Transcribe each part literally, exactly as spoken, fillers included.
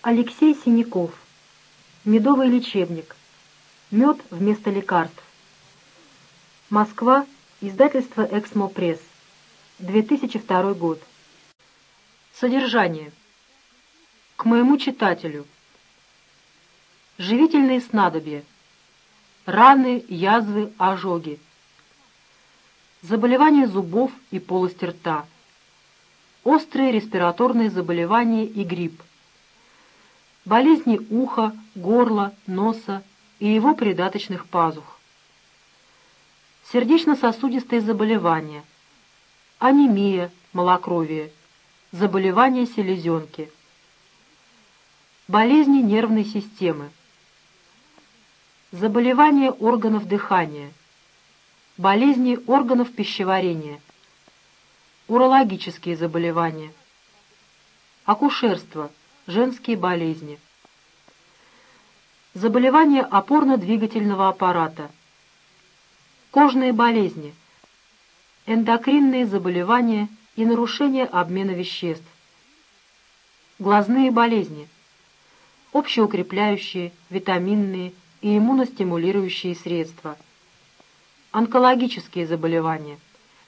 Алексей Синяков. Медовый лечебник. Мед вместо лекарств. Москва. Издательство «Эксмо Пресс». две тысячи второй год. Содержание. К моему читателю. Живительные снадобья. Раны, язвы, ожоги. Заболевания зубов и полости рта. Острые респираторные заболевания и грипп. Болезни уха, горла, носа и его придаточных пазух. Сердечно-сосудистые заболевания. Анемия, малокровие. Заболевания селезенки. Болезни нервной системы. Заболевания органов дыхания. Болезни органов пищеварения. Урологические заболевания. Акушерство, женские болезни. Заболевания опорно-двигательного аппарата. Кожные болезни. Эндокринные заболевания и нарушения обмена веществ. Глазные болезни. Общеукрепляющие, витаминные и иммуностимулирующие средства. Онкологические заболевания.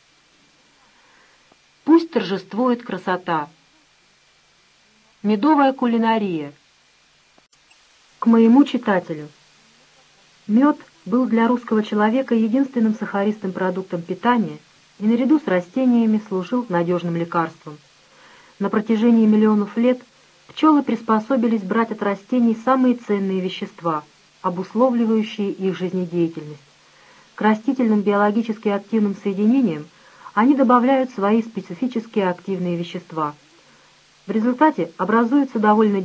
Пусть торжествует красота. Медовая кулинария. К моему читателю. Мед был для русского человека единственным сахаристым продуктом питания и наряду с растениями служил надежным лекарством. На протяжении миллионов лет пчелы приспособились брать от растений самые ценные вещества, обусловливающие их жизнедеятельность. К растительным биологически активным соединениям они добавляют свои специфические активные вещества. В результате образуется довольно